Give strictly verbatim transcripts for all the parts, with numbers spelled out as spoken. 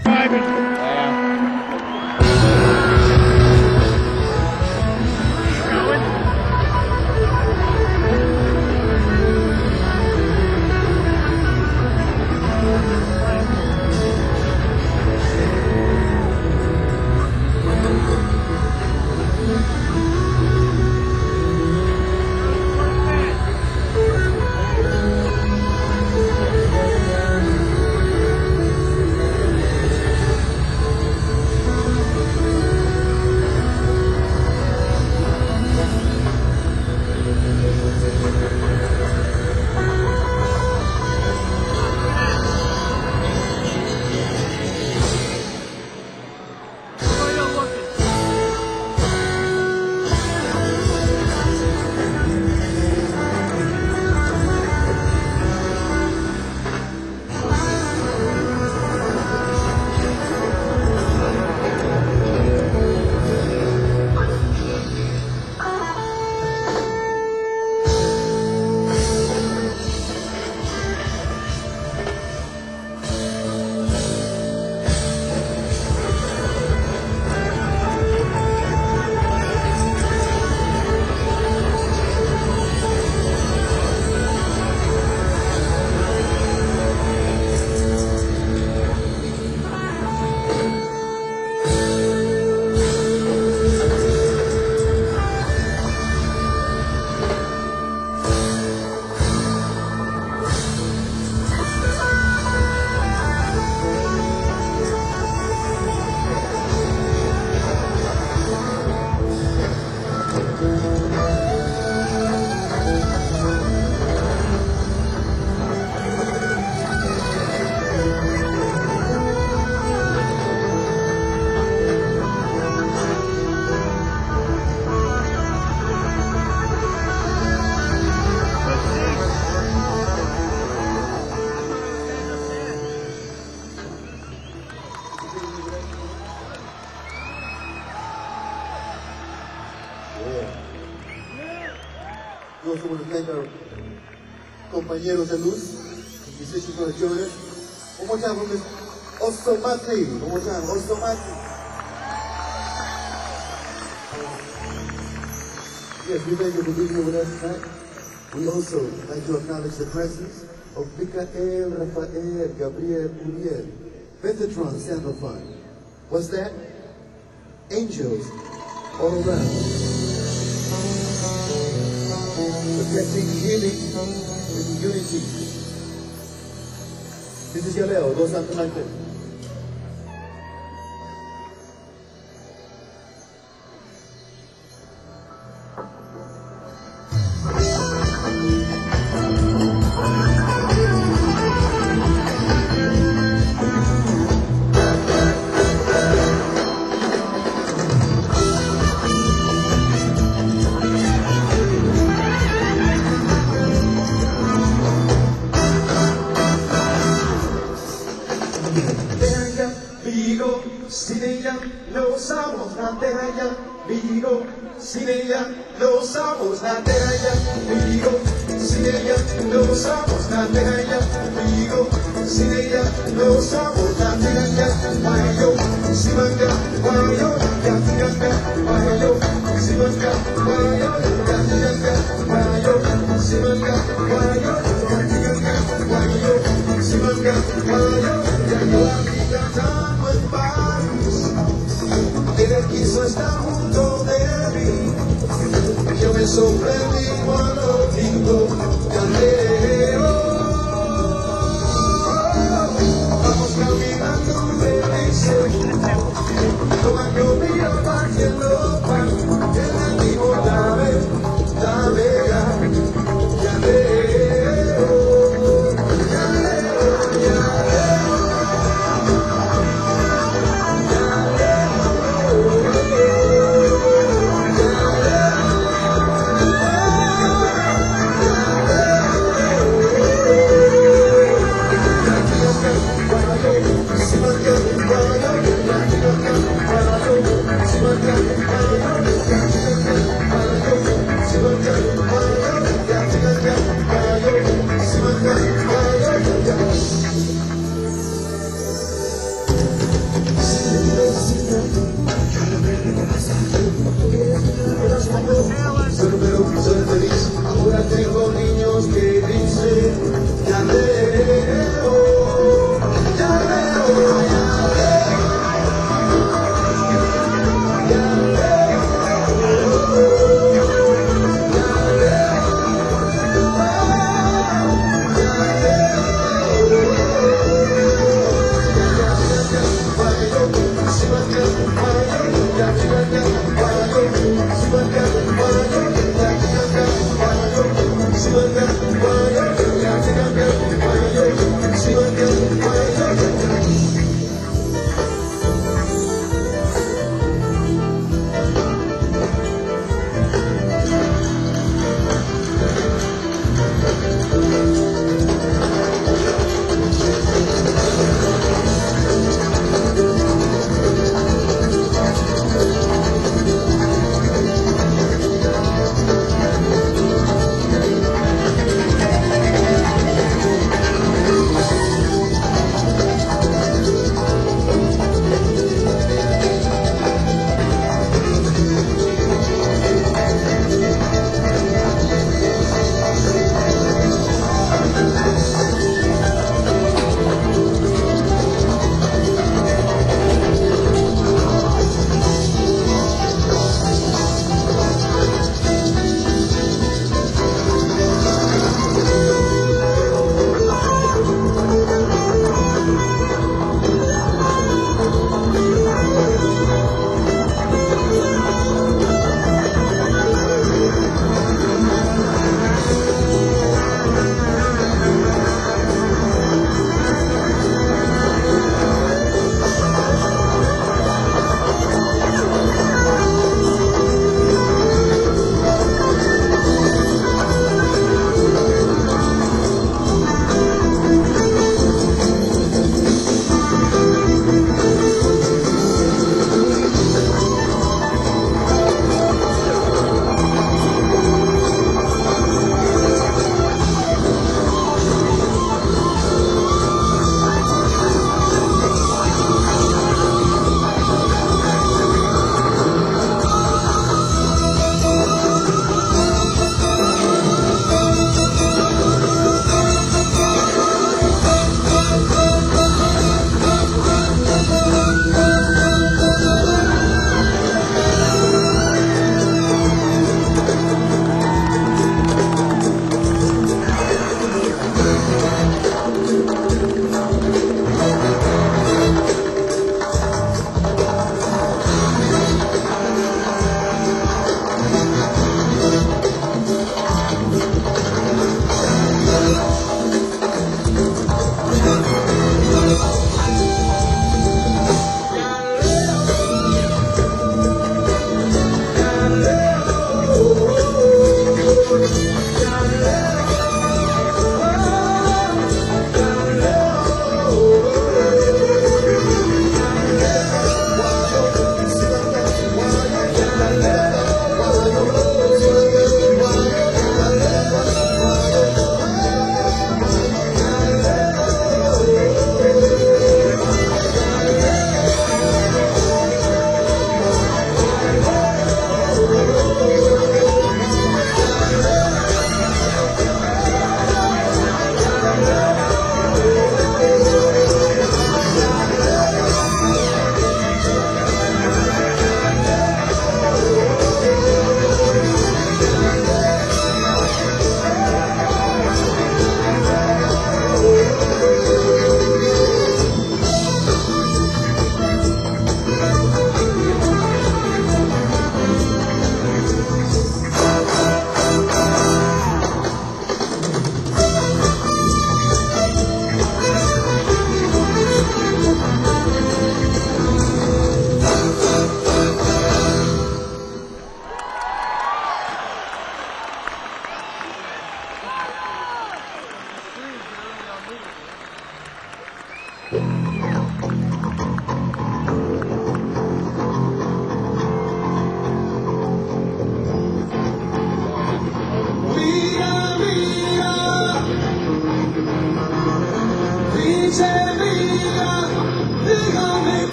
We also want to thank our compañeros de luz, musicians for joining us. One more time for Miss Osomati. One more time, Osomati. Yes, we thank you for being here with us tonight. We also like to acknowledge the presence of Mikael, Rafael, Gabriel, Uriel, Betatron Sandalphon. What's that? Angels all around. Protecting, healing, and unity. This is Yaleo, Dos Antonantes. Sin ella no somos la talla, Vigo. Sin ella no somos la talla, Vigo. Sin ella no somos la talla, Vigo. Sin ella no somos la talla, Mayo. Simanga, Mayo, Yatinanga, Mayo. Simanga, Mayo, Yatinanga, Mayo. Simanga, Mayo, Yatinanga, Mayo. Simanga, Mayo, Yatinanga, Él quiso estar junto de mí. Yo me sorprendí cuando digo Galileo. Vamos caminando felices, tomando mi alma que lo pan. Él me dijo dame, dame ya, Galileo, Galileo, Galileo. Pero soy feliz, ahora tengo niños que dicen, ya leo, ya leo, ya leo, ya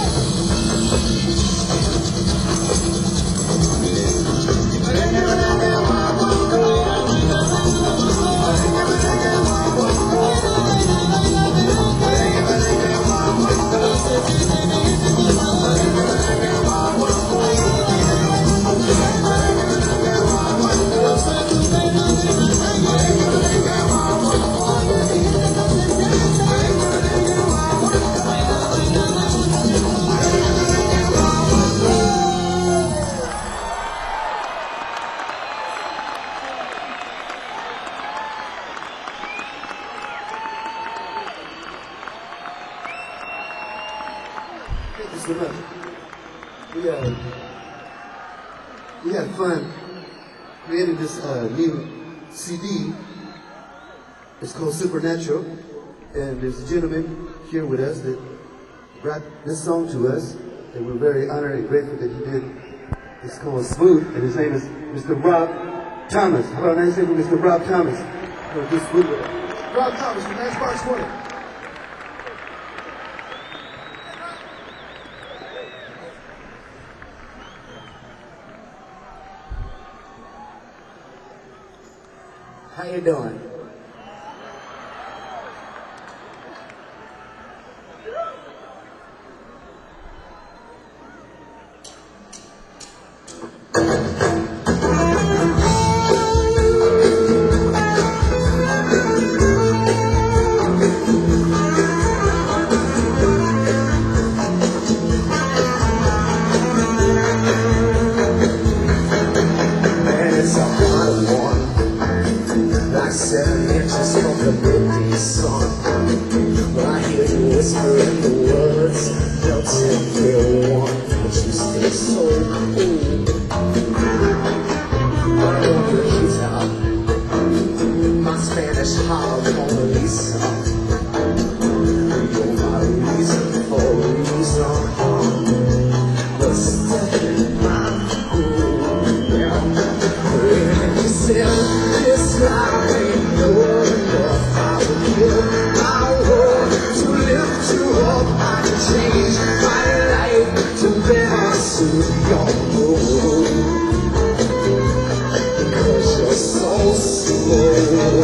Thank you so much. We, uh, we had fun creating this uh, new C D. It's called Supernatural. And there's a gentleman here with us that brought this song to us. And we're very honored and grateful that he did. It's called Smooth. And his name is Mister Rob Thomas. How about a nice name for Mister Rob Thomas? We'll do Smooth with us. Rob Thomas from Nice Box twenty. How you doing? Seven inches from the midday sun. When I hear you whispering the words, they'll take me one. But you stay so cool. I don't the guitar, my Spanish harp Mona Lisa. You're my reason for a reason. But step in my groove. When you said this life. Change my life to better suit your mood. Because you're so slow.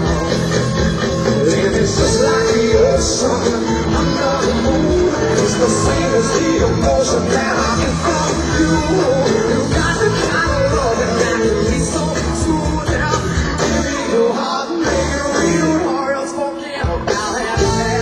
And it's just like the ocean under the moon. It's the same as the emotion that I get from you. You got the kind of love that can be so smooth. Now, give me your heart, make it real, or else forget about that.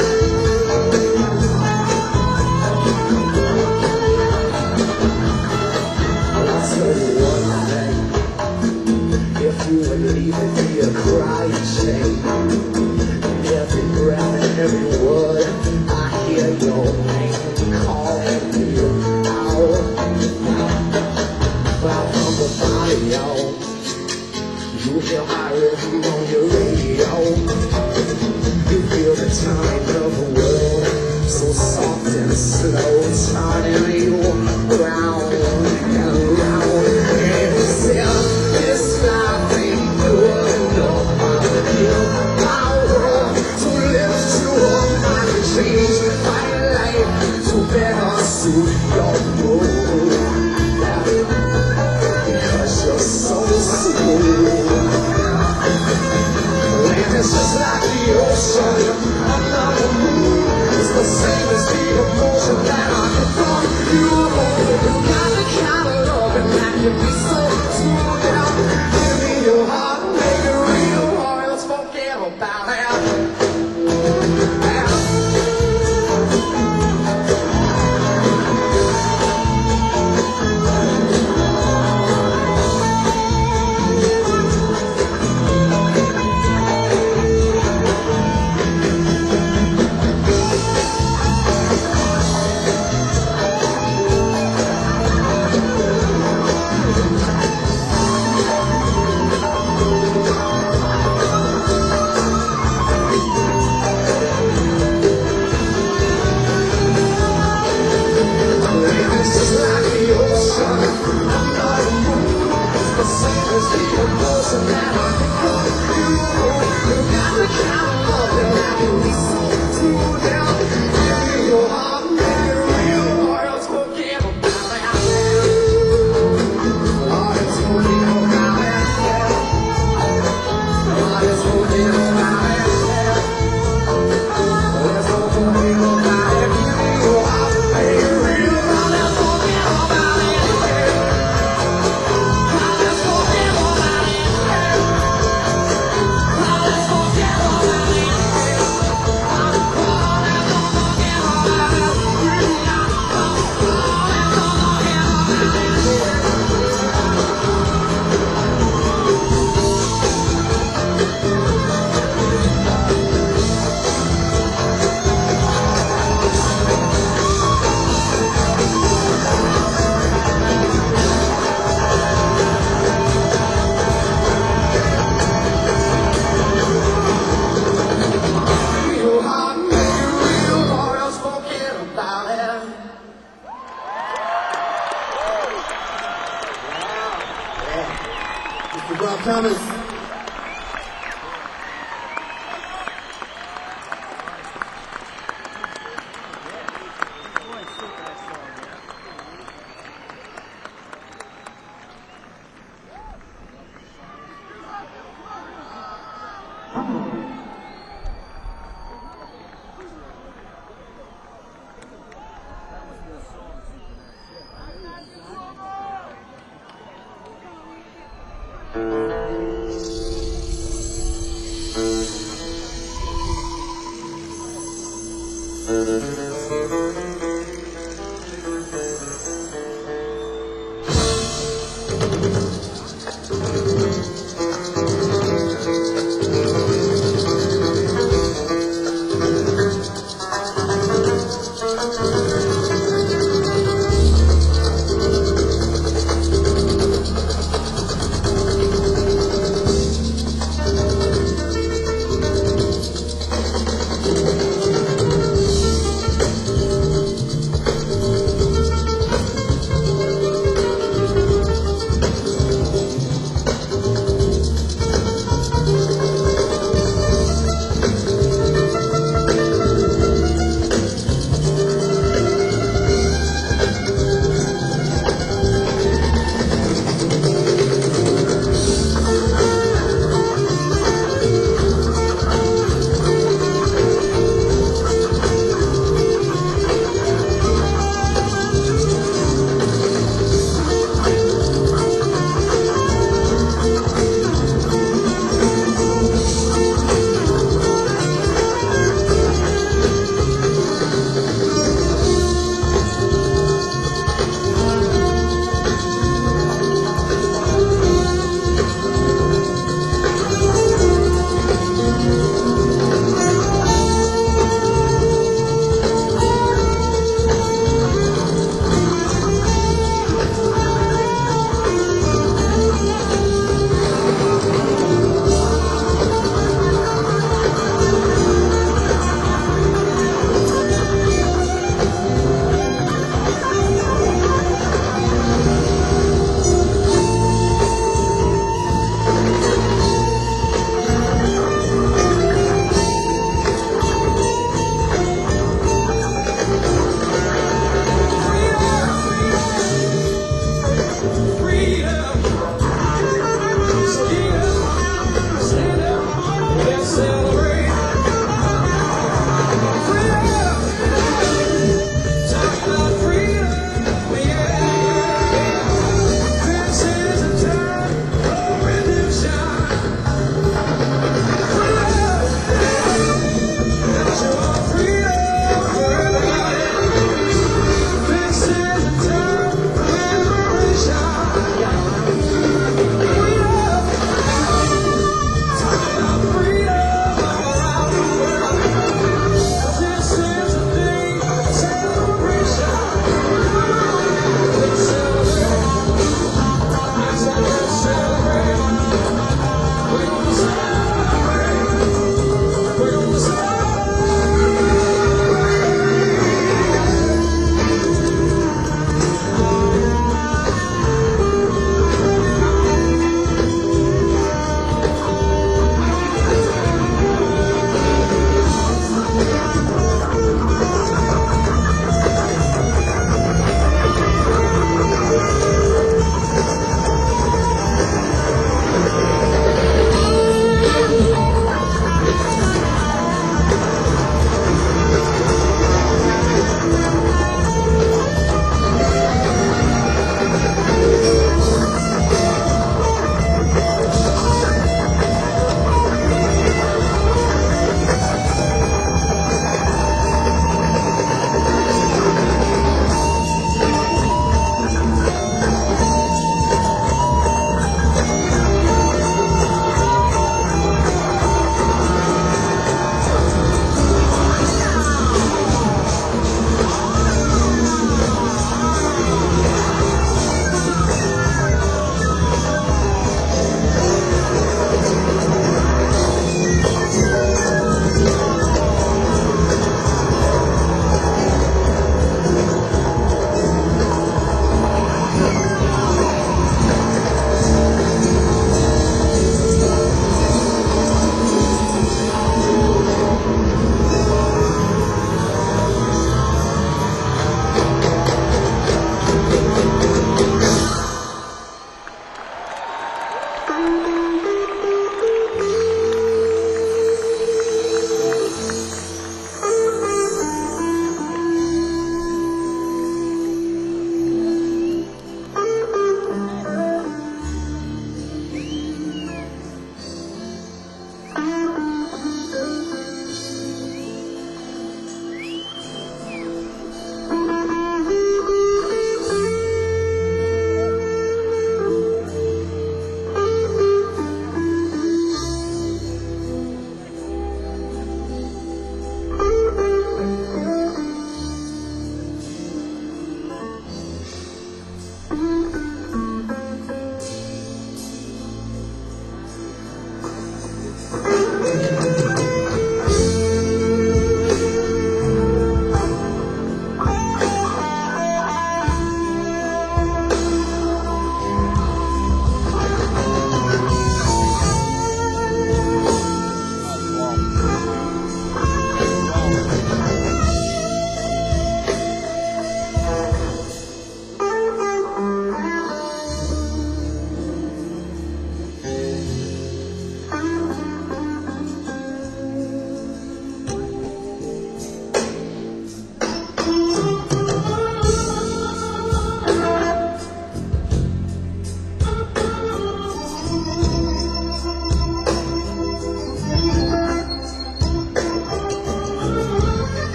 If you would leave it be a crying shame. Every breath and every word I hear your name calling me out. Out from the barrio, you hear my rhythm on your radio. You feel the time of the world so soft and slow, turning you around and around. And you say, this life ain't good enough. I would give my world to lift you up. I can change my life to better suit your mood. Because you're so smooth. And it's just like the ocean under the moon. It's the same as the emotion that I get from you. You got the kind of love and that can be so smooth. Now, give me your heart, make it real, or else forget about it. Your heart, make it real. And Rob Thomas.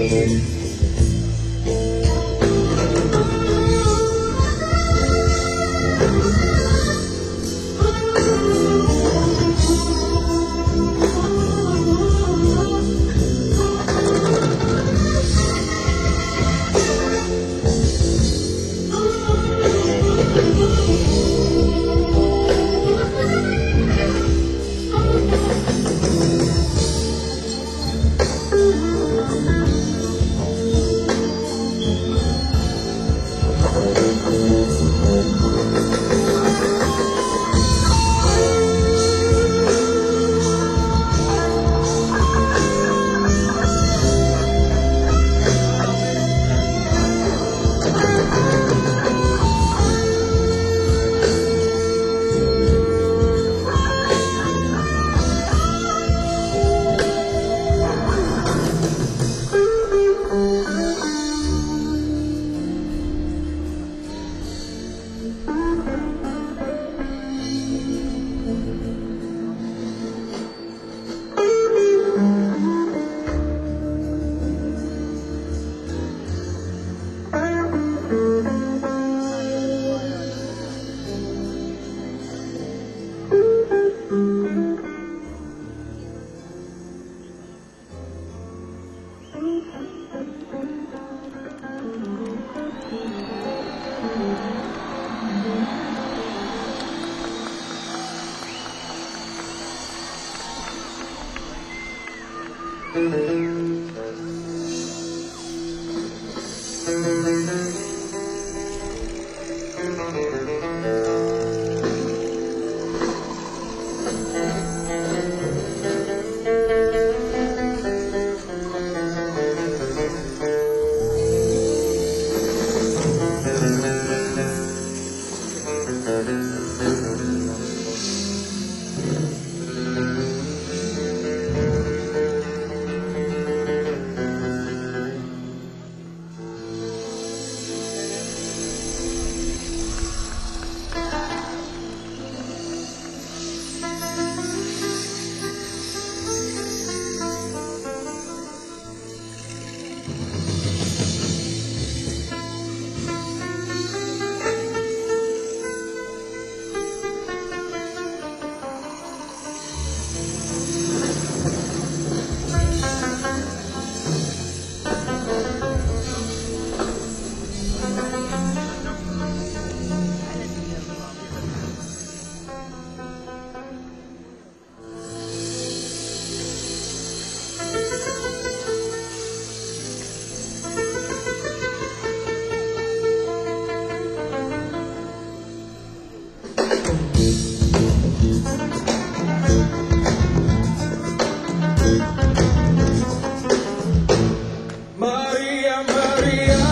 Maria, Maria,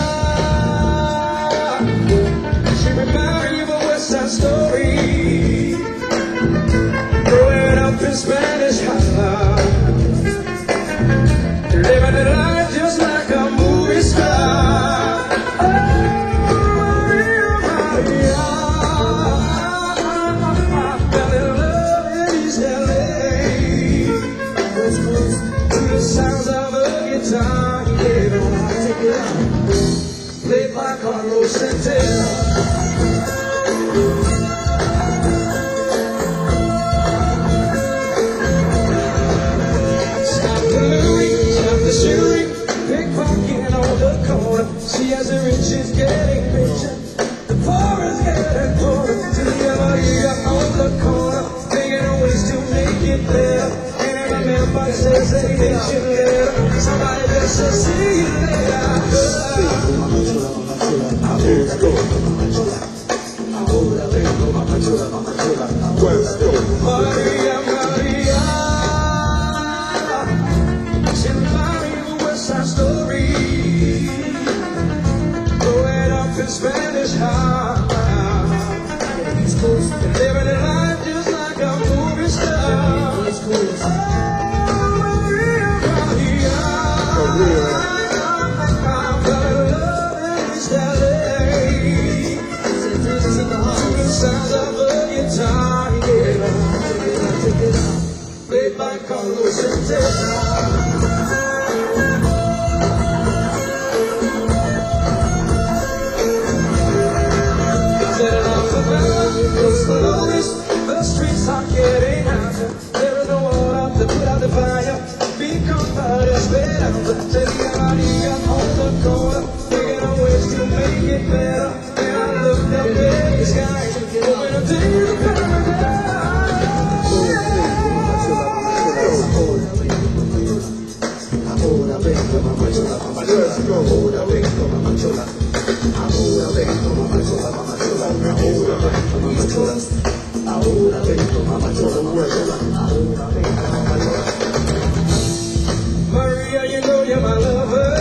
she reminded me of a West Side Story, growing up in Spanish Harlem, living a life just like a movie star. Oh, Maria, Maria, fell in love in East L A, to the sounds of a guitar. Played by Carlos Santana. Stop the looting, stop the shooting, pickpocketing on the corner. See as the rich is getting richer, the poor is getting poorer. To the other ear on the corner, figuring ways to make it better. And my mailbox says they hate you later. Somebody just says see you later. Maria, Maria, she reminded me of a West Side Story, growing up in Spanish Harlem, living a life just like a movie star. Oh, Maria, Maria. corner, thinking of ways to make it better. And I looked up in the sky, hoping to take you to paradise. Ahora vengo, mamá chola, mamá chola. Ahora vengo, mamá chola. Ahora vengo, mamá chola, mamá chola. Ahora vengo, mamá chola. Ahora vengo, mamá chola, mamá chola. Ahora vengo, mamá chola. Maria, you know you're my lover.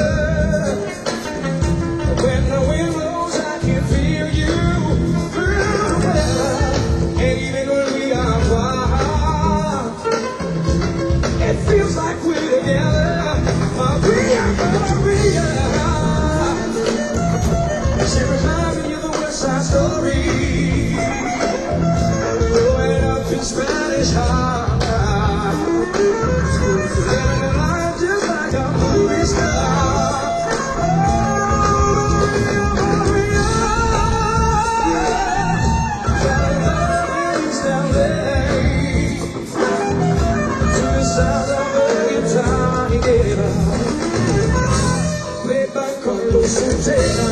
When the wind blows, I can feel you through the weather. And even when we are apart, it feels like we're together. Maria, Maria. She reminds me of the West Side Story, growing up in Spanish Harlem, living a life just like a movie star. Maria, fell in love in East L A to the sound of a guitar he gave her, played by Carlos Santana.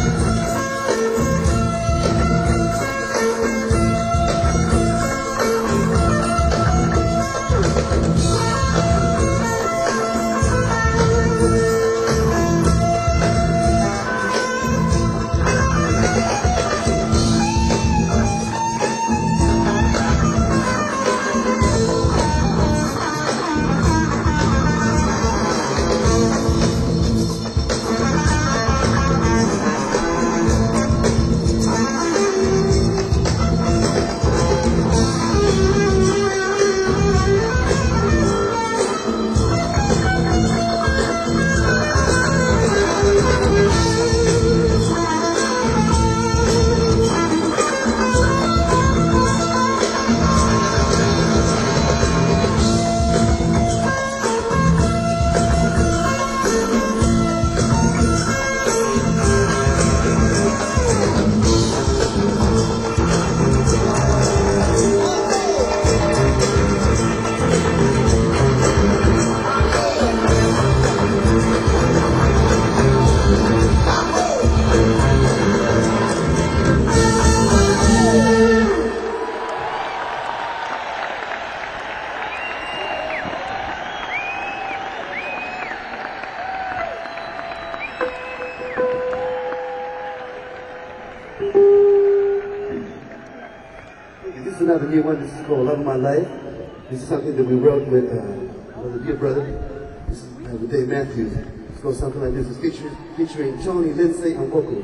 This is another new one. This is called Love of My Life. This is something that we wrote with uh, another dear brother. This is uh, with Dave Matthews. It's called something like this. It's featuring, featuring Tony Lindsay on vocals.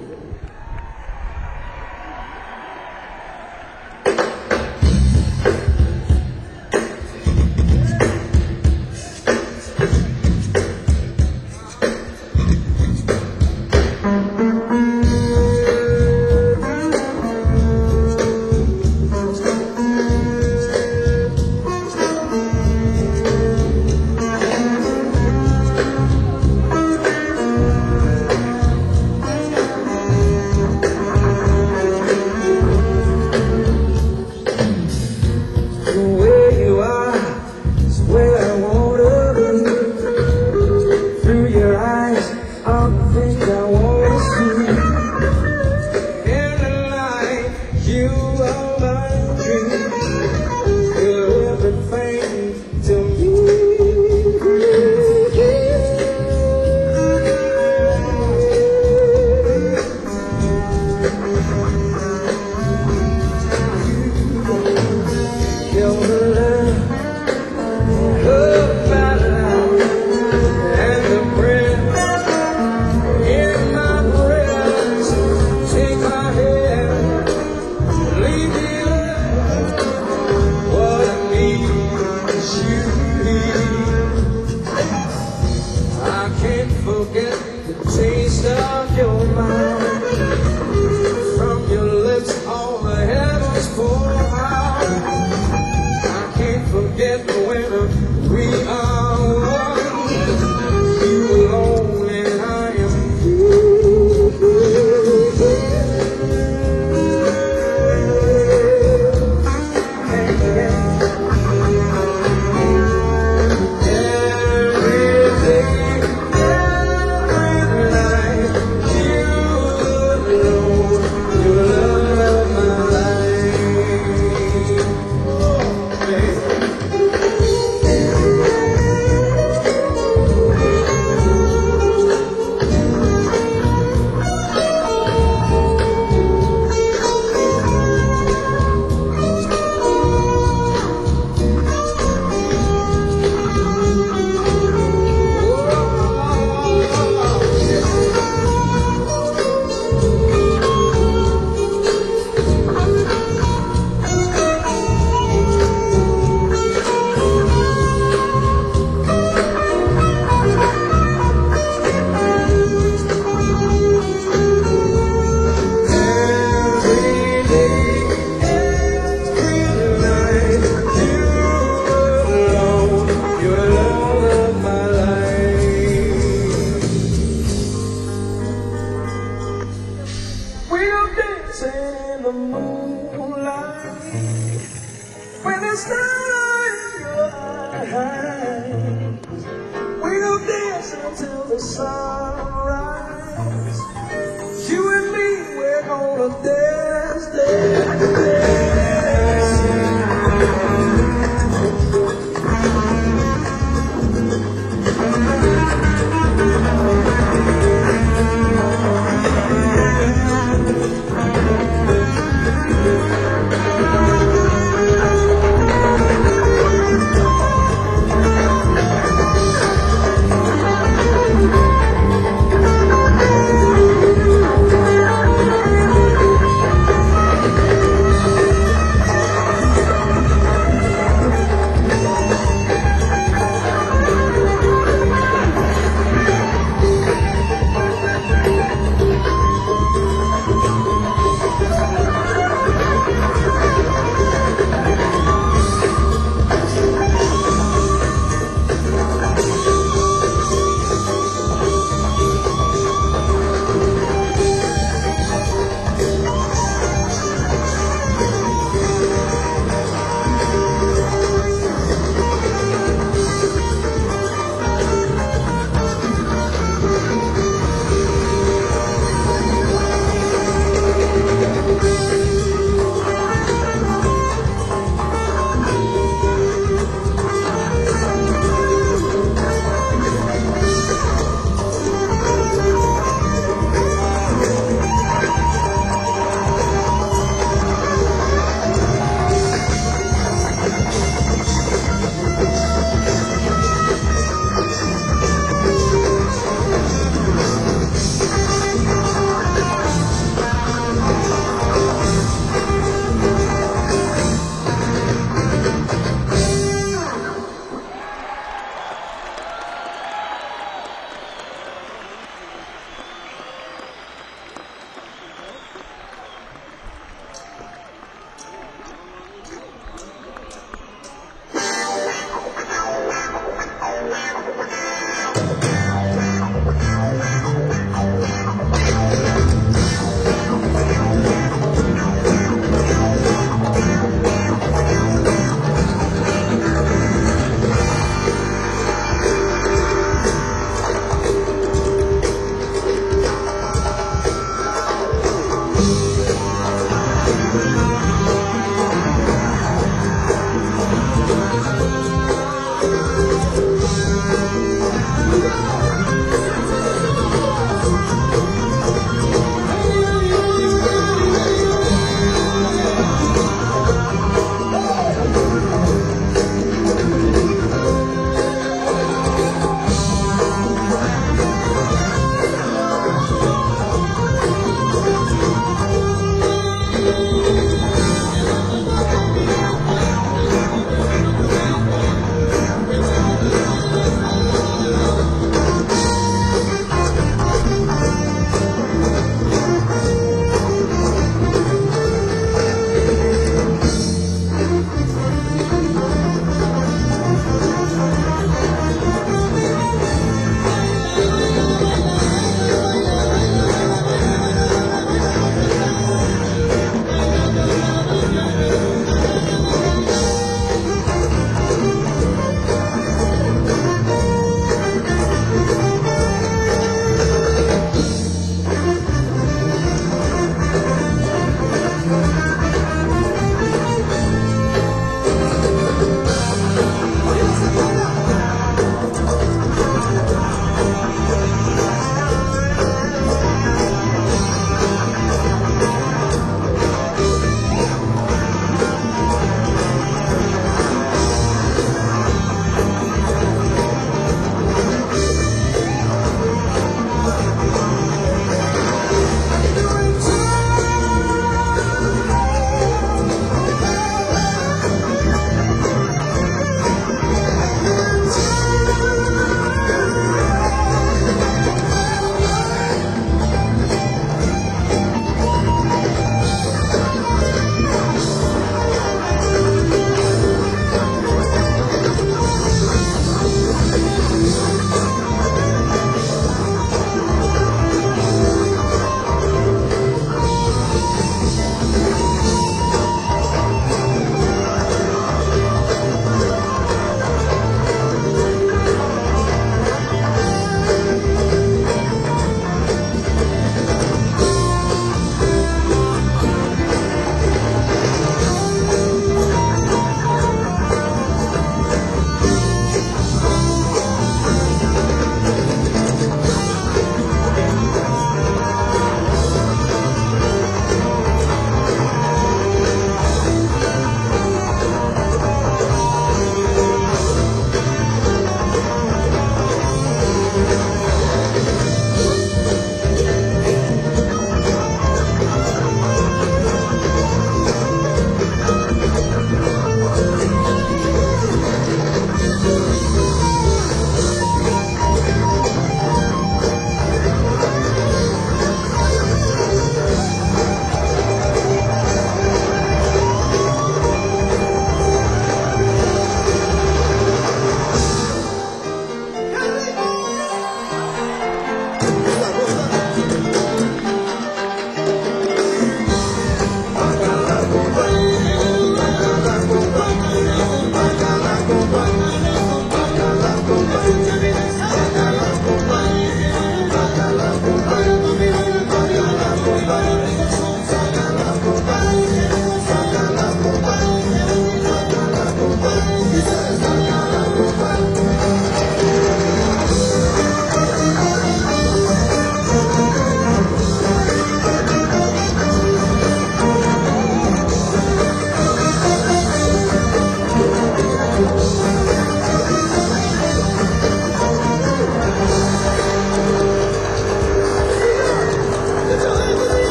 Every day, every night. the moonlight, when the stars in your eyes, we'll dance until the sunrise. You and me, we're gonna dance, dance, dance.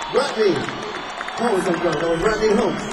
Rodney Holmes on drums. That was Rodney Holmes.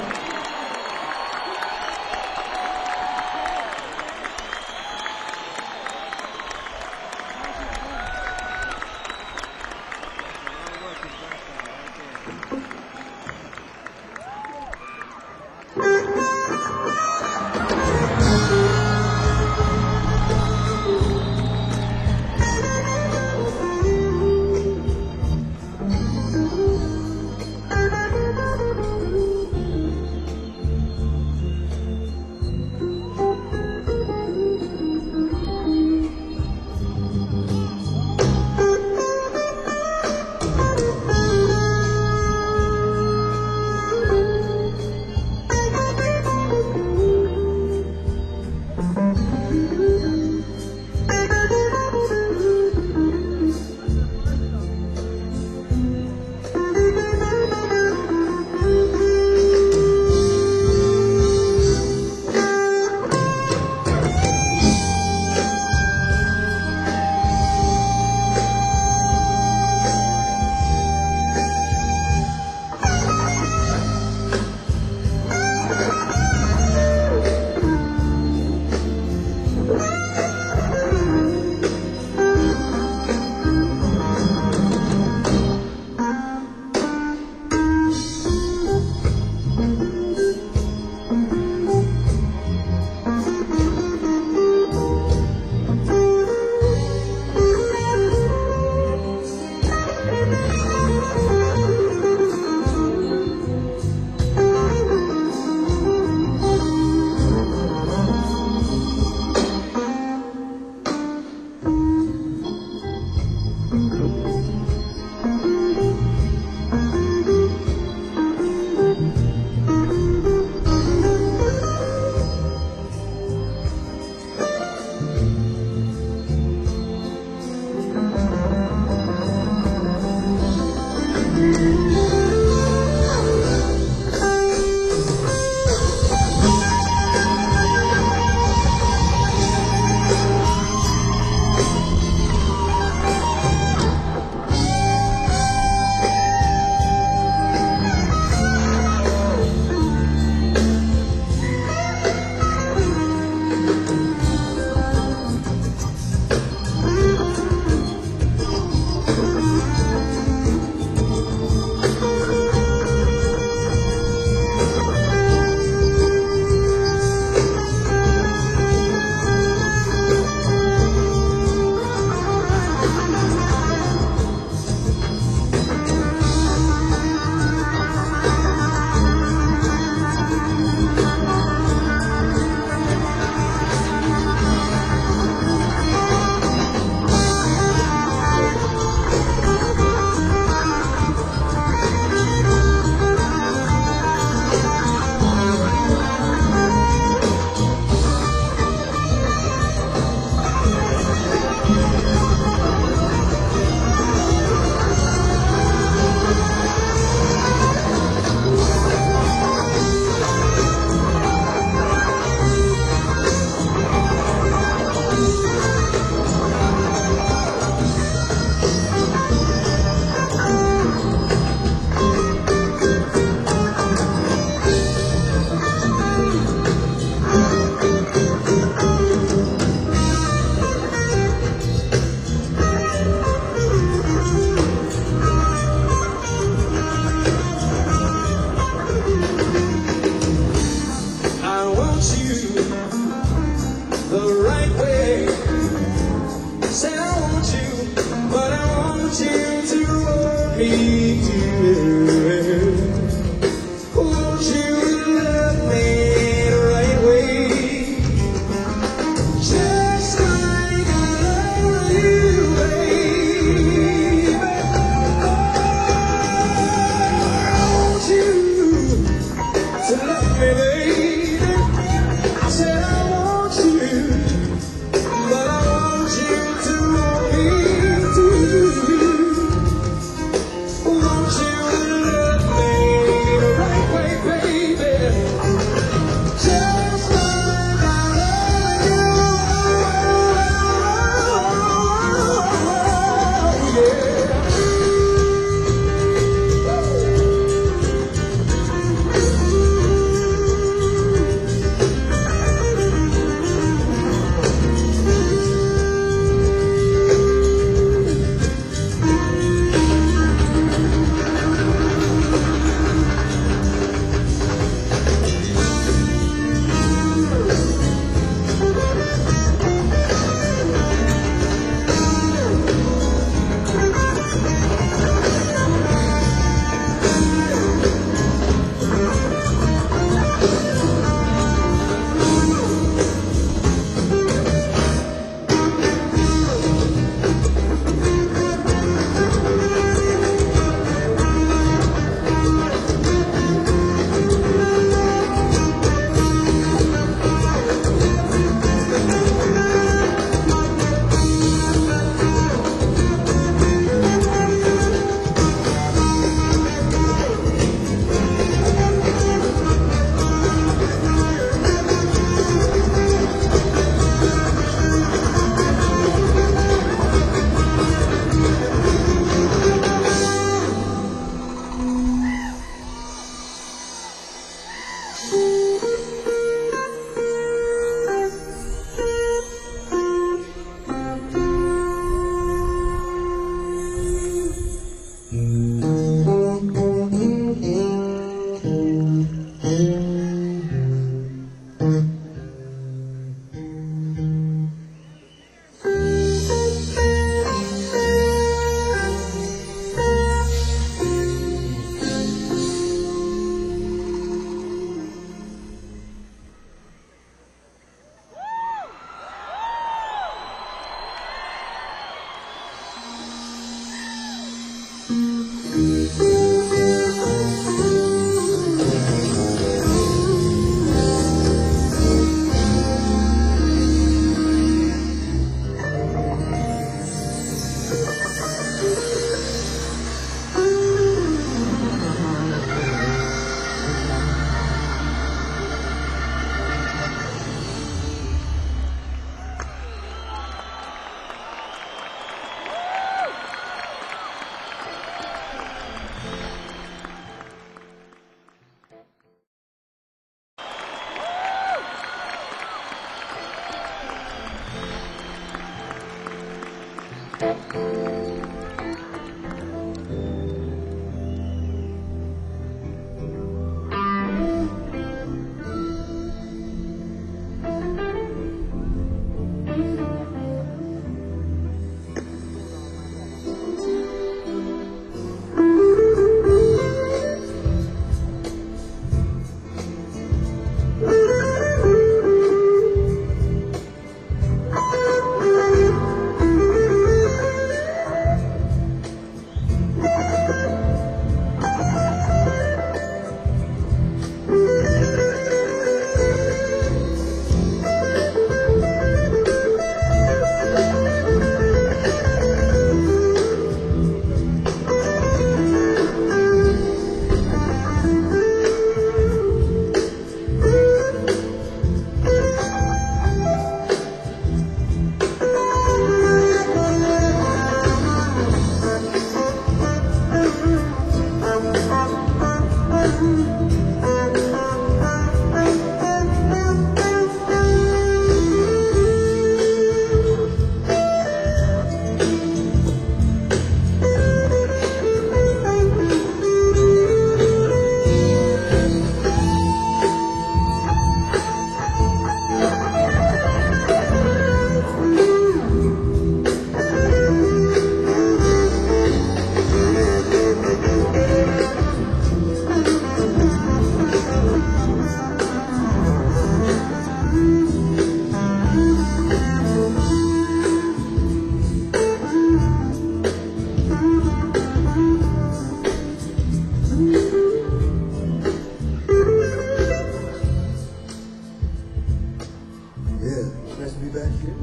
Yeah, nice to be back here.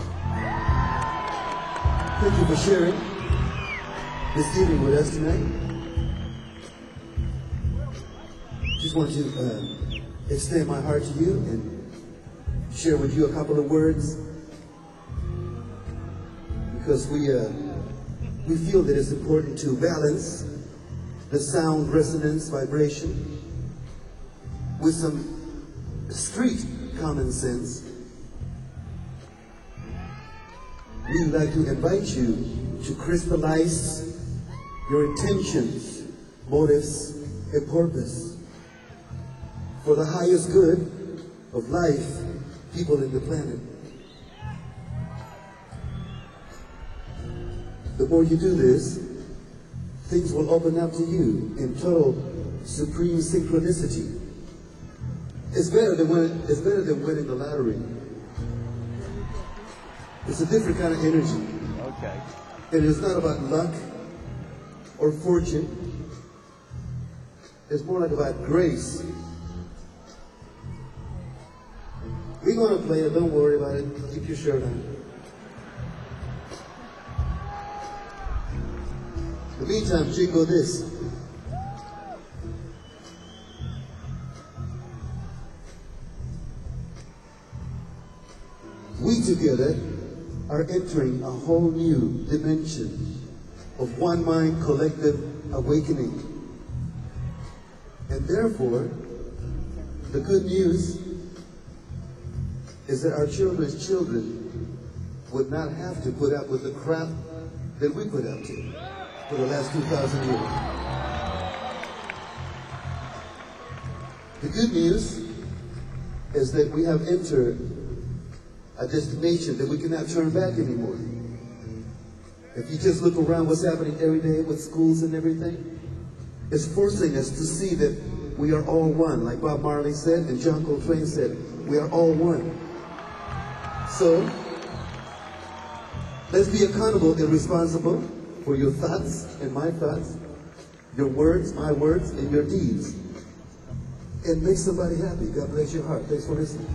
Thank you for sharing this evening with us tonight. Just want to uh, extend my heart to you and share with you a couple of words, because we uh, we feel that it's important to balance the sound resonance vibration with some street common sense. We would like to invite you to crystallize your intentions, motives, and purpose for the highest good of life, people, and the planet. The more you do this, things will open up to you in total supreme synchronicity. It's better than winning, it's better than winning the lottery. It's a different kind of energy. Okay. And it's not about luck or fortune. It's more like about grace. We're going to play it. Don't worry about it. Keep your shirt on. In the meantime, jingle this. We together are entering a whole new dimension of one mind collective awakening. And therefore, the good news is that our children's children would not have to put up with the crap that we put up to for the last two thousand years. The good news is that we have entered a destination that we cannot turn back anymore. If you just look around what's happening every day with schools and everything, it's forcing us to see that we are all one. Like Bob Marley said and John Coltrane said, we are all one. So, let's be accountable and responsible for your thoughts and my thoughts, your words, my words, and your deeds. And make somebody happy. God bless your heart. Thanks for listening.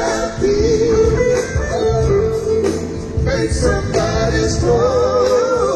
Somebody's home.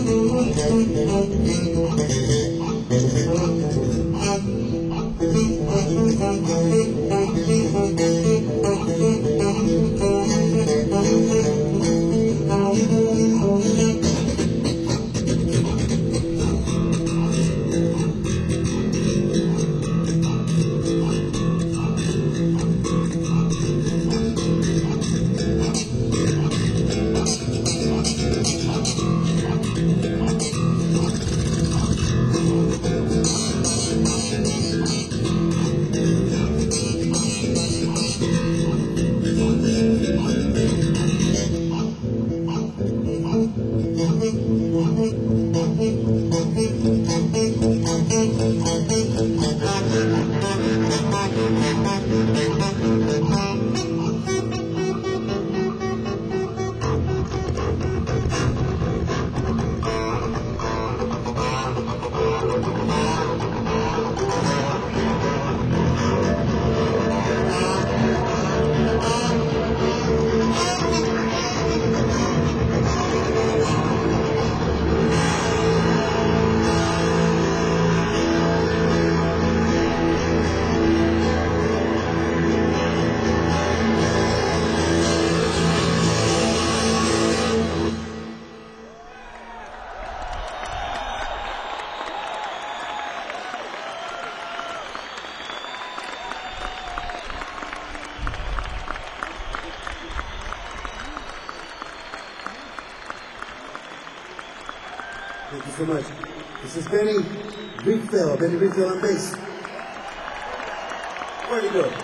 Thank you so much. This is Benny Briefeld. Benny Briefeld on bass. Where'd he go?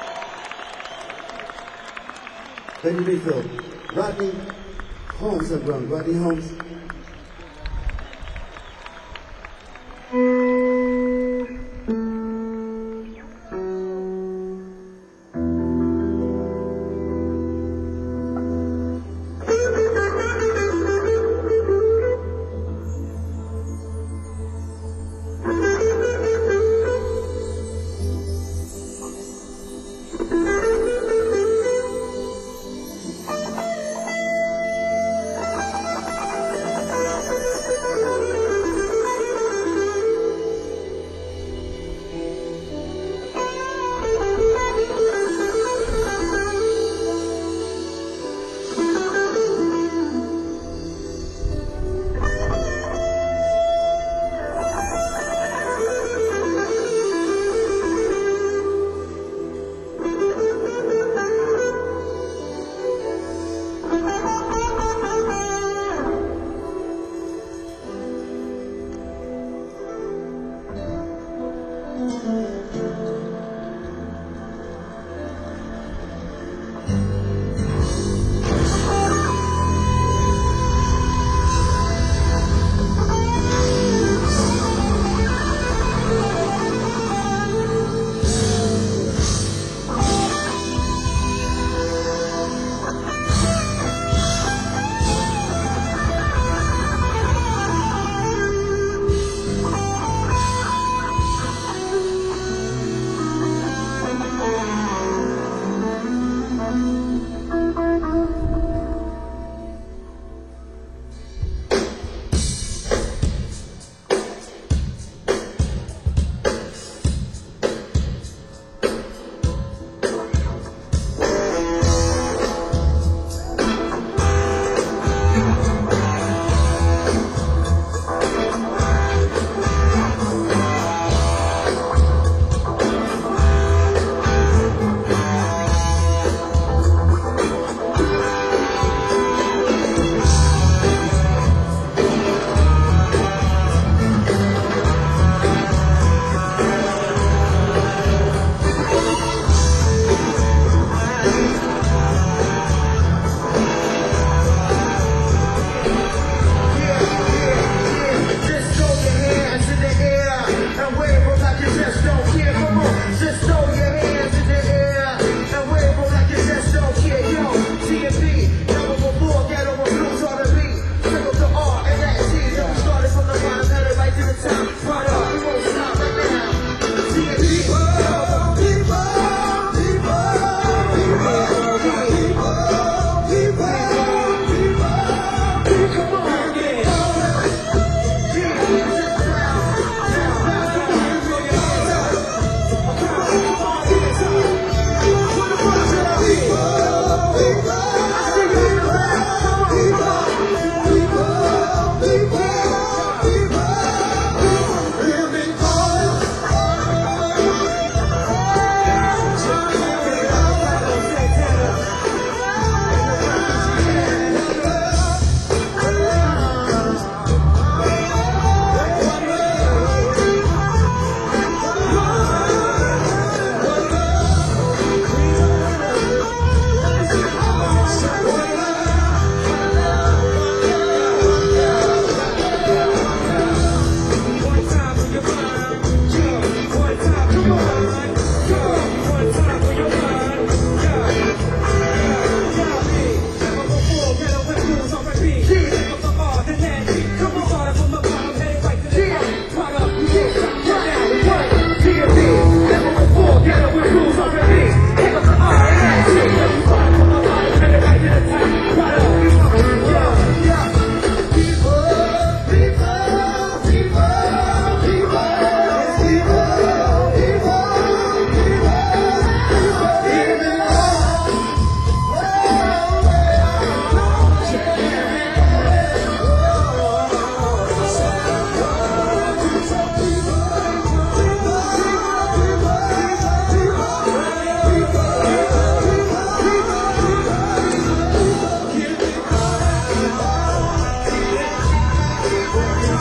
Benny Briefeld. Rodney Holmes on drum. Rodney Holmes.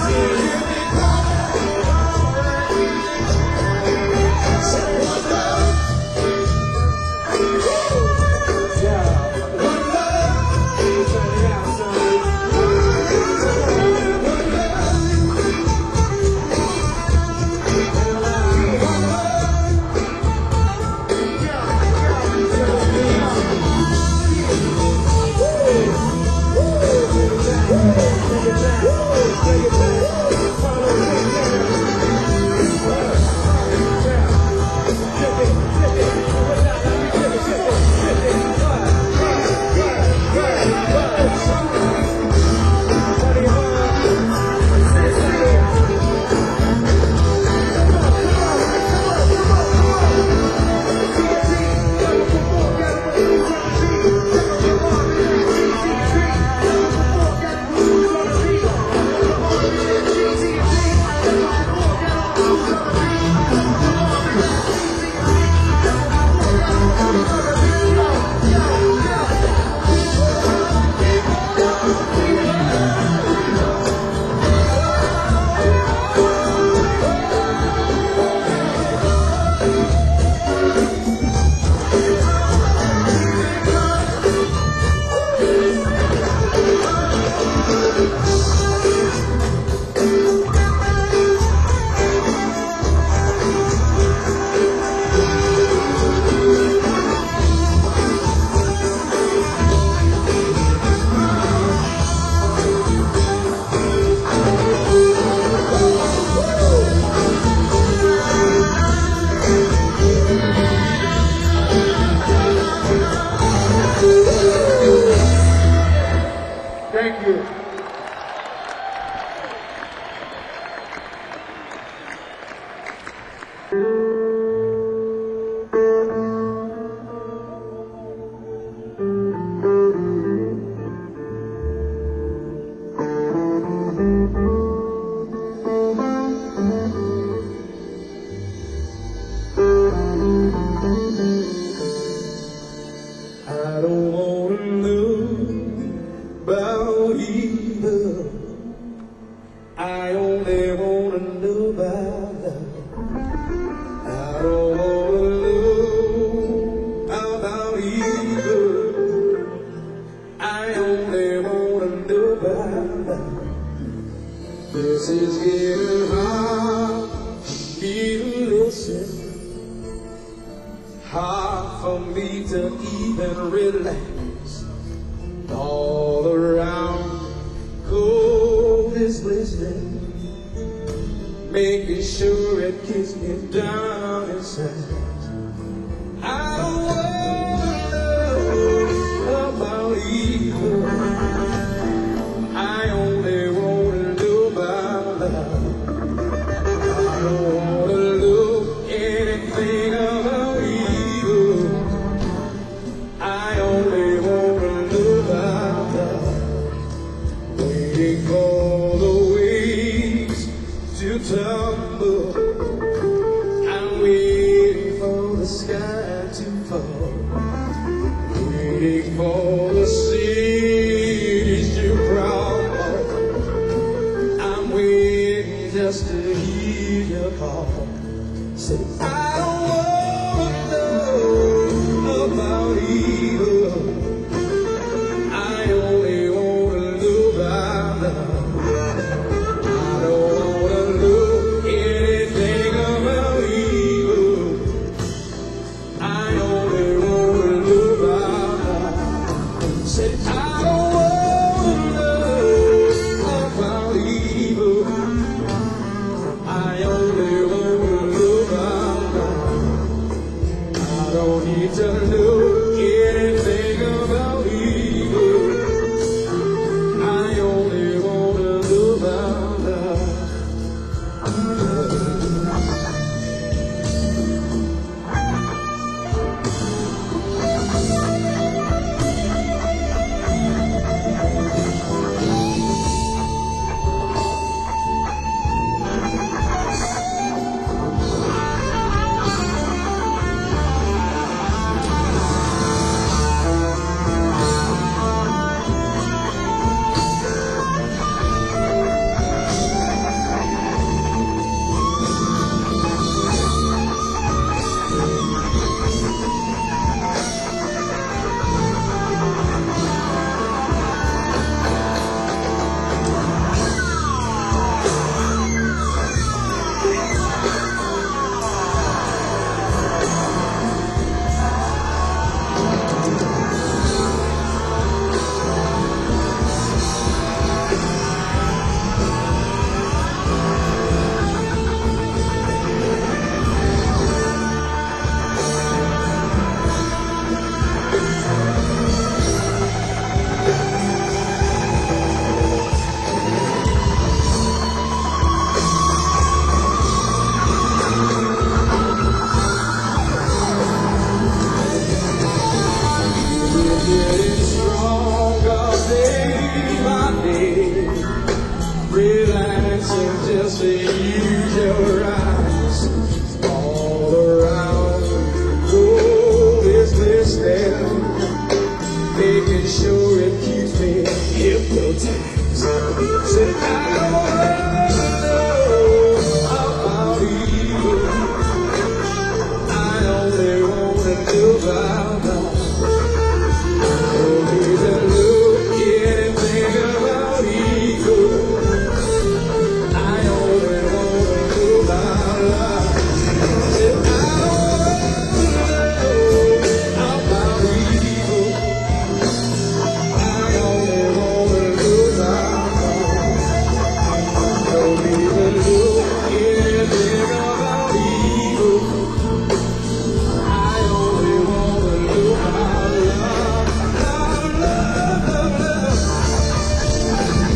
Thank you. I don't wanna know about evil. I only wanna know about love. I don't wanna know about evil. I only wanna know about love. This is getting hard. Need to listen. Hard for me to even relax. All around, cold is glistening, making sure it keeps me down inside. I don't wanna know about evil. I only wanna know about love. I don't wanna know anything about evil. I only wanna know about love. Waiting for the waves to tumble. I'm waiting for the sky to fall. Waiting for the seas to crumble. I'm waiting just to hear your call. Say, I don't wanna know about evil. I only wanna know about love. I don't wanna know anything about evil. I only wanna know about love. Say, I don't wanna know about evil. I only wanna know about love. I don't need to know anything about So just use your eyes all around. Gold is listening, making sure it keeps me hypnotized. Said I don't know about you, I only wanna do about love. Don't even look and think about ego. I only wanna do about love. Said I don't know about ego. I only wanna do about love. Don't even look and think about ego. I only wanna do about love. Love, love, love, love.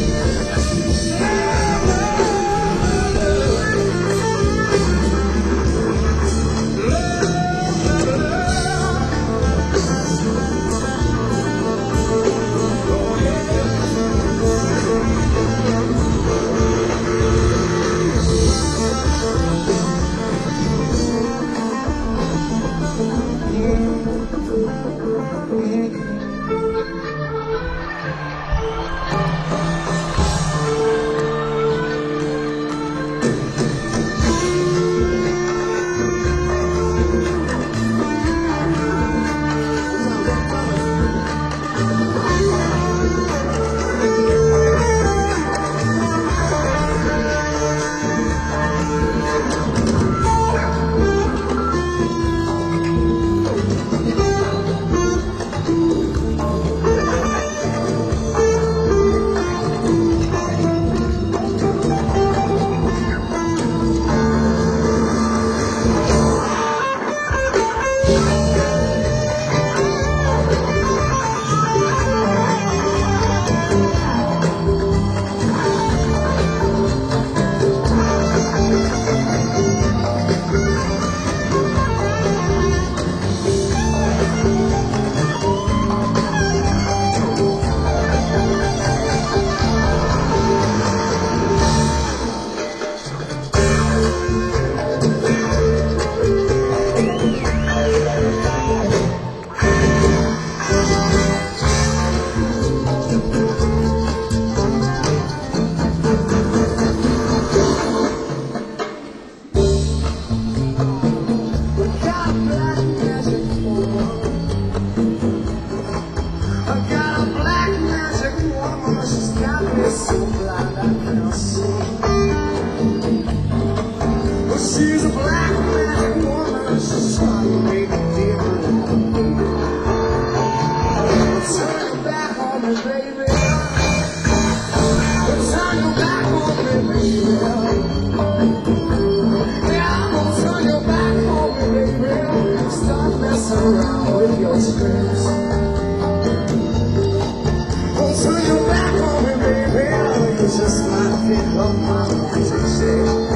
She's a black magic woman, she's trying to make me feel turn your back on me, baby. Turn your back on me, baby. Yeah, I'm gonna turn your back on me, baby. Stop messing around with your tricks. Don't turn your back on me, baby. You just might pick up my magic shit.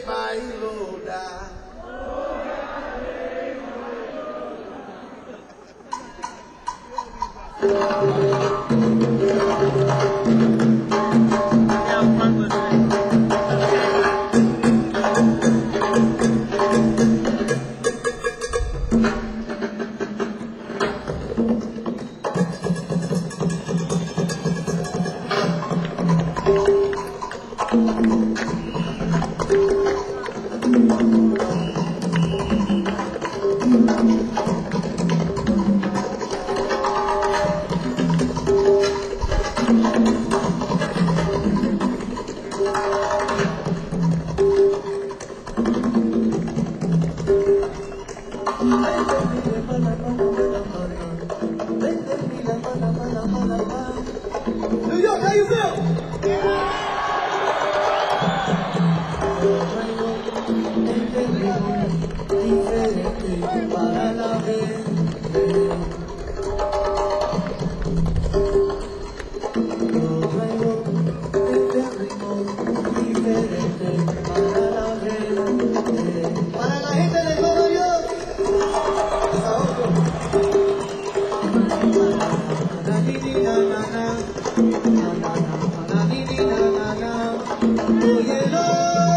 bailoda. New York, how you feel? Para la gente, yo traigo este ritmo diferente para la gente, para la gente de Nueva York. Na ni ni na na na, na na na na ni ni na na na, óyelo.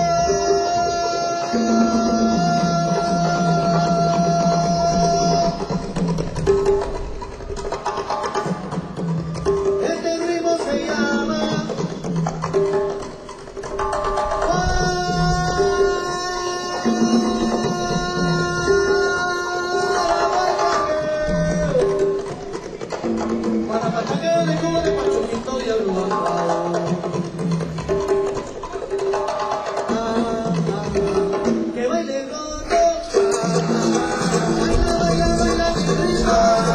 Para pachangueo de Cuba, de Pachonito y el Luambao. Ah, ah, ah, que baile rondo. Baila, baila, baila, mi ritmo.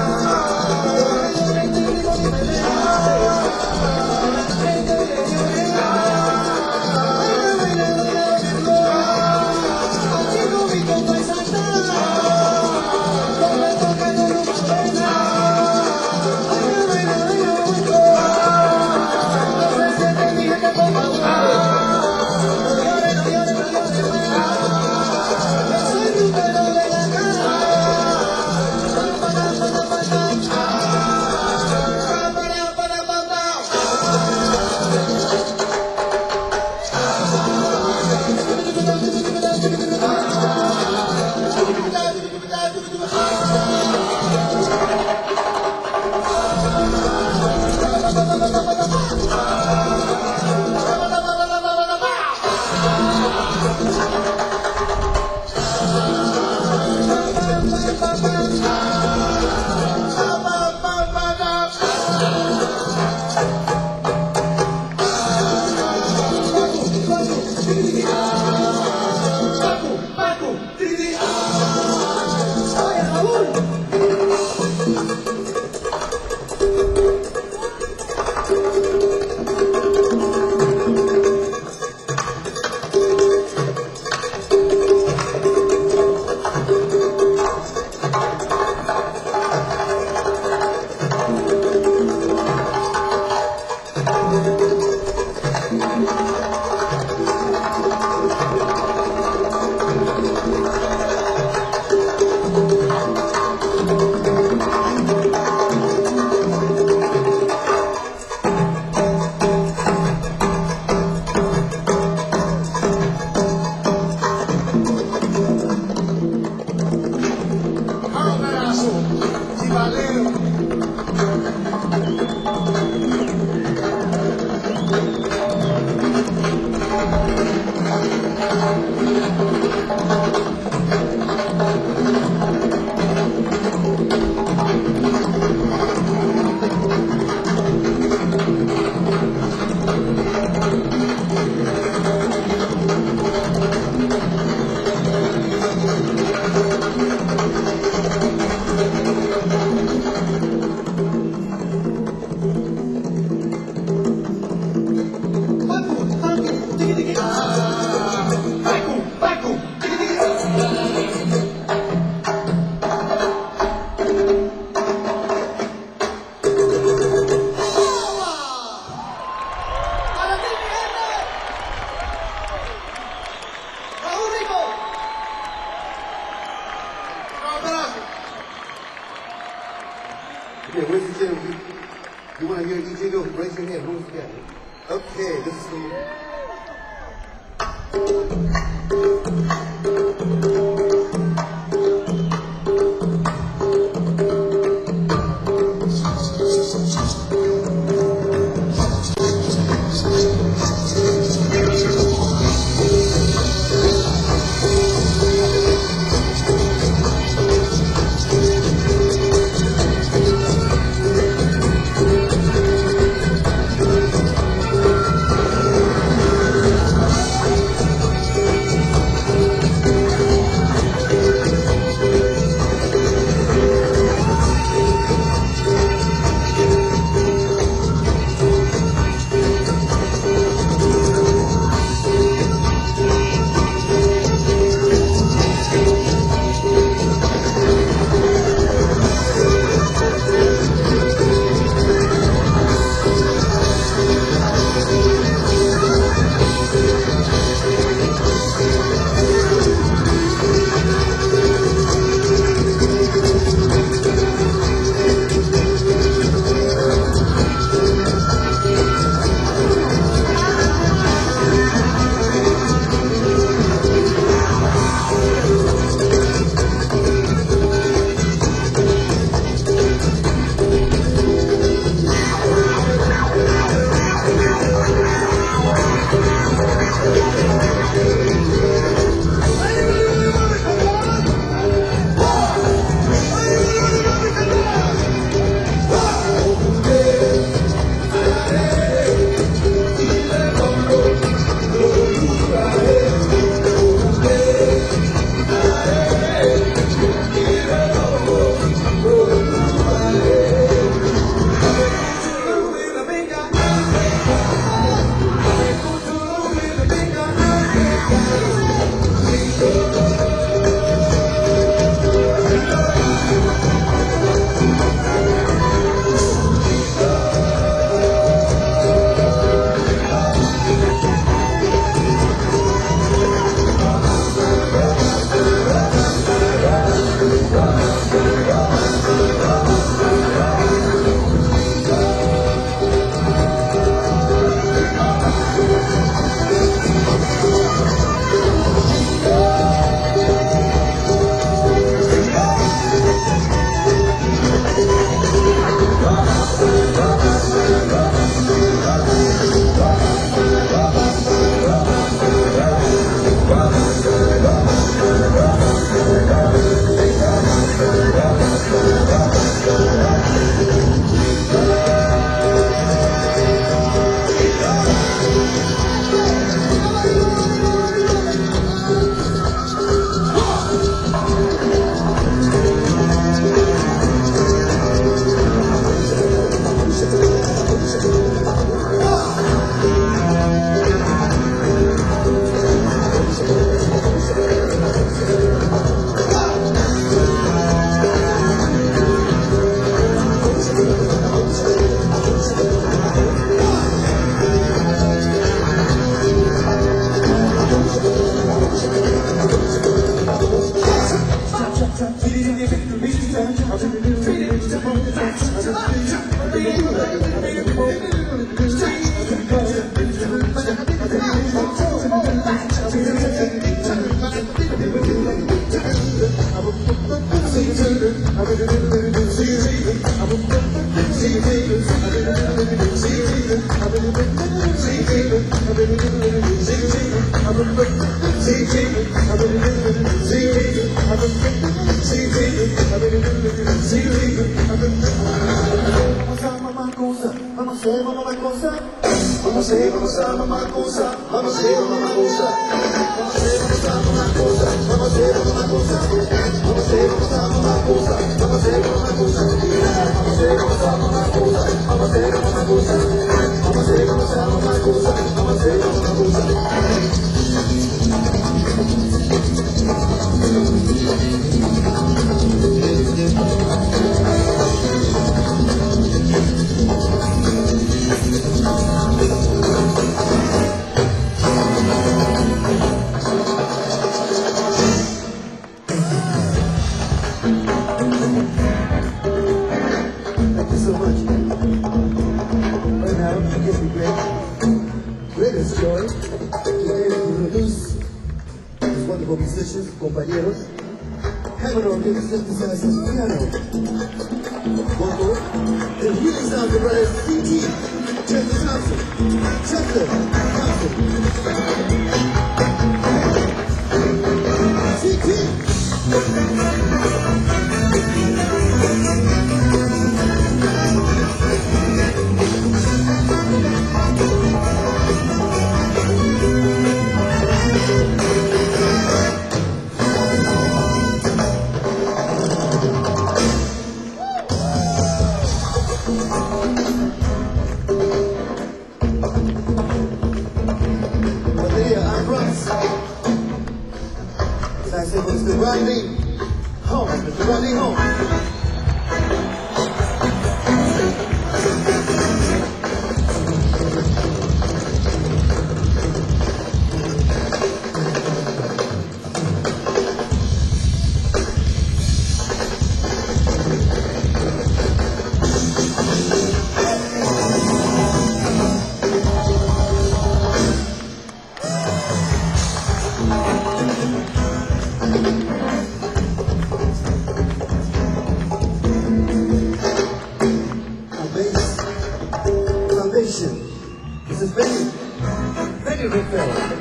Baila, mi ritmo, mi pelea. Baila, la gente de Llorena. Baila, baila, baila, mi ritmo. Así como mi compa es Santa. Con la toca no nos pena. Valeu! Okay, this is the Thank you so much. Right now, you give me great. tremendous joy today to introduce these wonderful musicians, compañeros. Hammond organ synthesized as piano, vocal, and really sounds the brothers C T, Chester Thompson, Chester Thompson, C T. Batería, I'm Russ. Saxophone, Mister Rodney Home, Mister Rodney Home. Foundation. This is Benny. Benny Rockefeller.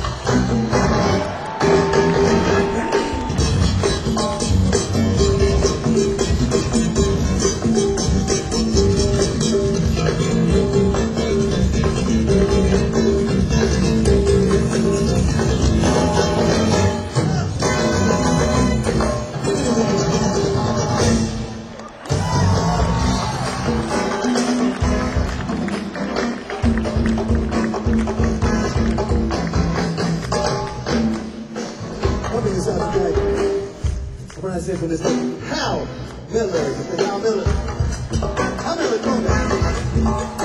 I want to say for this one, Hal Miller, Mister Hal Miller. Hal Miller, come back.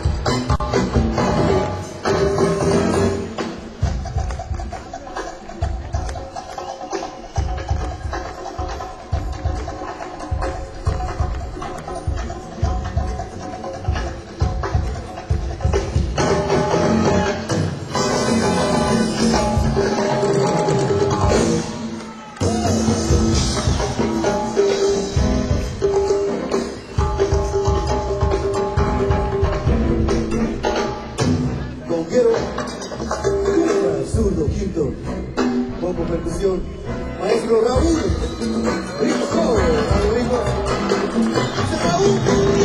Zurdo, quinto, poco percusión, maestro Raúl, Rico, Rico, Raúl.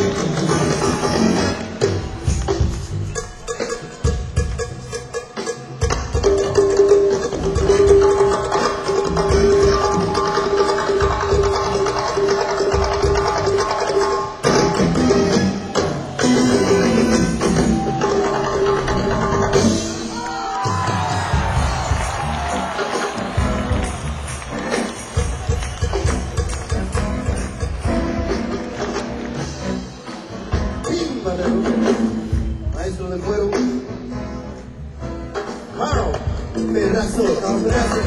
Maestro del cuero, Carl Pedazo, Carl Pedazo.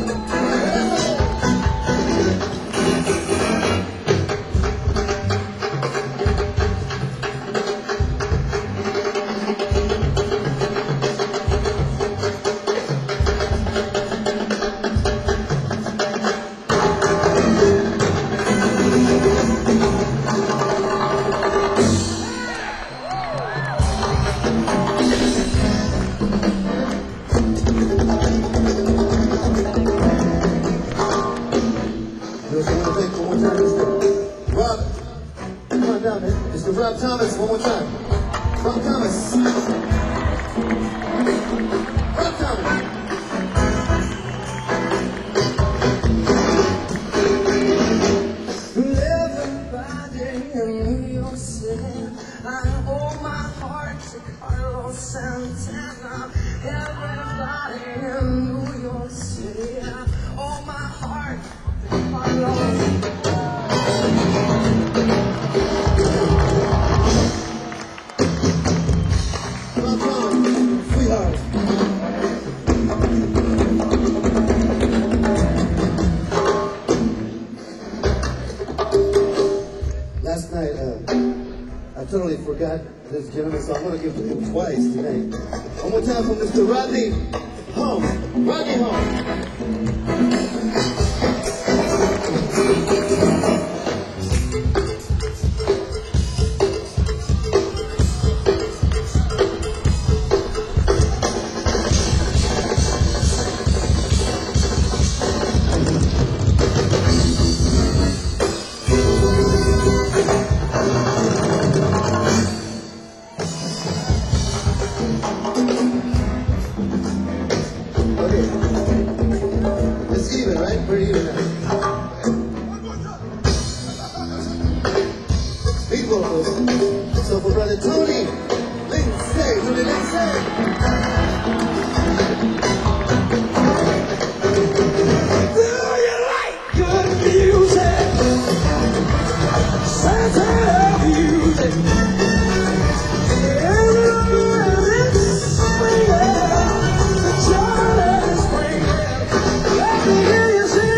Rob, come on down, man. Mister Rob Thomas, one more time. Rob Thomas. Rob Thomas. Everybody in New York City, I owe my heart to Carlos Santana. Everybody in New York City, I owe my heart to Carlos. Last night, uh, I totally forgot this gentleman, so I'm going to give it to him twice tonight. One more time for Mister Rodney Home. Rodney Home. So for Brother Tony Lindsay, Tony Lindsay. Do you like good music? Santa music. Everyone is swinging, the child is swinging. Let me hear you sing.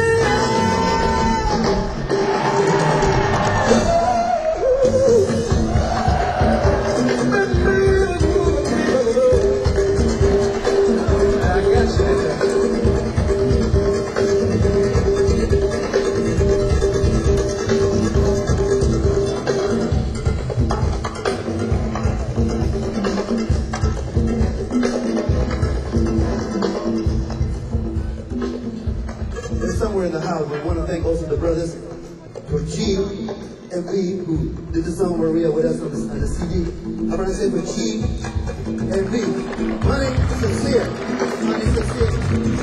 Somewhere in the house, we want to thank also the brothers for G and B, who did the song Maria with us on the, on the C D. I'm going to say for G and B. Money Sincere. Money Sincere.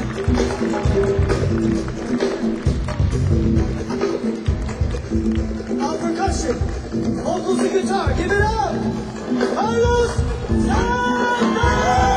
Our percussion, vocals and guitar, give it up! Carlos Santa!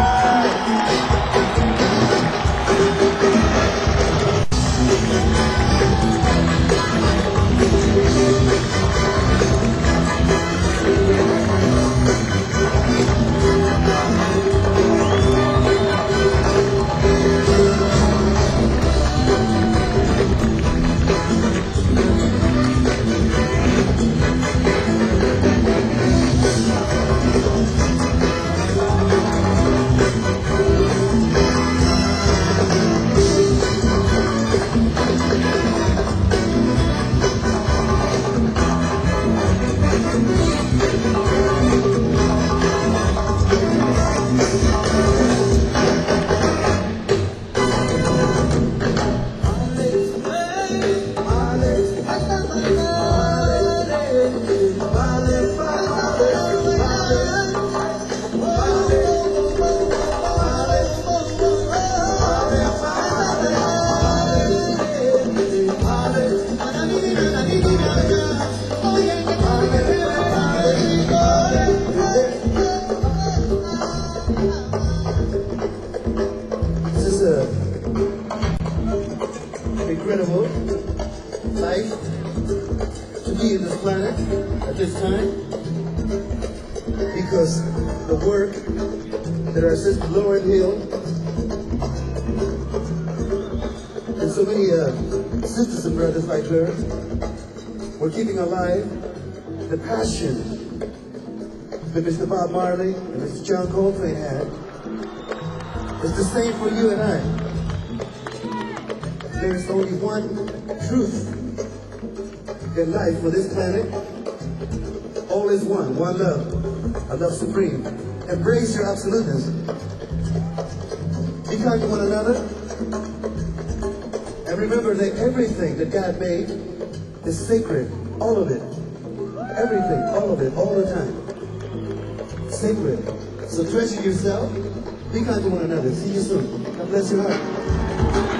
Incredible life to be in this planet at this time, because the work that our sister Lauren Hill and so many uh, sisters and brothers like her were keeping alive the passion that Mister Bob Marley and Mister John Coltrane had. It's the same for you and I. There is only one truth in life for this planet. All is one, one love, a love supreme. Embrace your absoluteness. Be kind to one another. And remember that everything that God made is sacred. All of it. Everything, all of it, all the time. Sacred. So treasure yourself. Be kind to one another. See you soon. God bless your heart.